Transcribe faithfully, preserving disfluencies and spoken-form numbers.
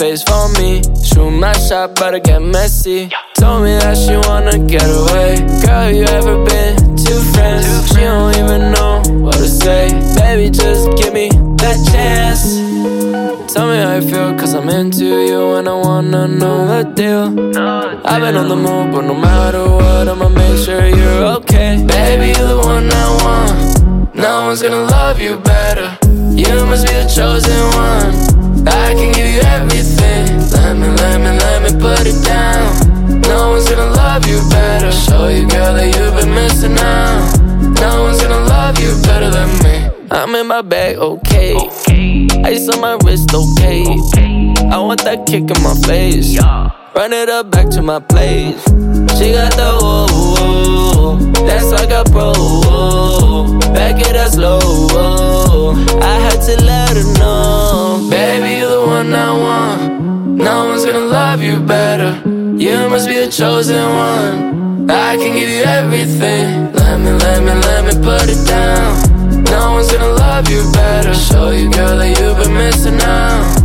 face for me. Shoot my shot, but I get messy. Told me that she wanna get away. Girl, you ever been two friends? She don't even know what to say. Baby, just give me that chance. Tell me how you feel, cause I'm into you and I wanna know the deal. I've been on the move, but no matter what, I'ma make sure you're okay. Baby, you're the one I want. No one's gonna love you better. You must be the chosen one. I can give you everything. Let me, let me, let me put it down. No one's gonna love you better. Show you, girl, that you've been missing out. No one's gonna love you better than me. I'm in my bag, okay. Ice on my wrist, okay. I want that kick in my face. Run it up back to my place. She got the whoa, whoa. That's like a pro. Back it up slow. I had to let her know. Baby, you're the one I want. No one's gonna love you better. You must be the chosen one. I can give you everything. Let me, let me, let me put it down. No one's gonna love you better. Show you, girl, that you've been missing out.